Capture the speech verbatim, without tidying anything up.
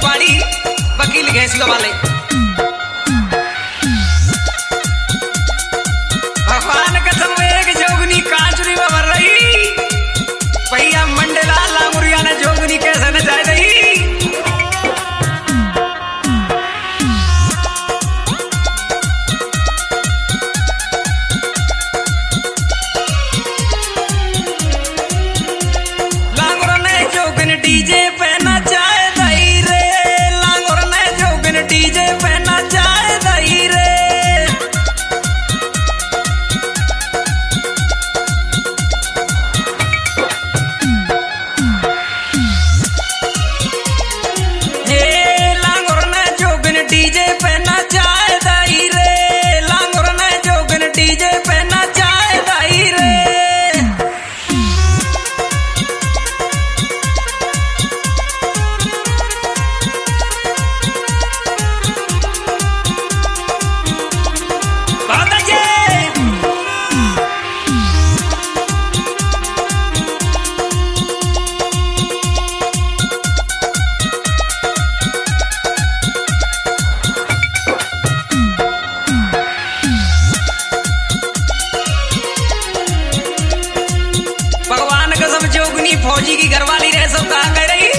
बाड़ी वकील घैसियों वाले। भगवान कसम एक जोगनी कांचुरी में भर रही भैया मंडला लामुरिया ने जोगनी कैसे न जाए रही। डीजे पे नचाए दई रे लांगोर ने जोगन डीजे पे नचाए दई रे। हे लांगोर ने जोगन डीजे पे नचाए दई रे लांगोर ने जोगन डीजे पे नचाए दई रे। भगवान कसम जोगनी फौजी की घरवाली रह सब कहाँ गए रही।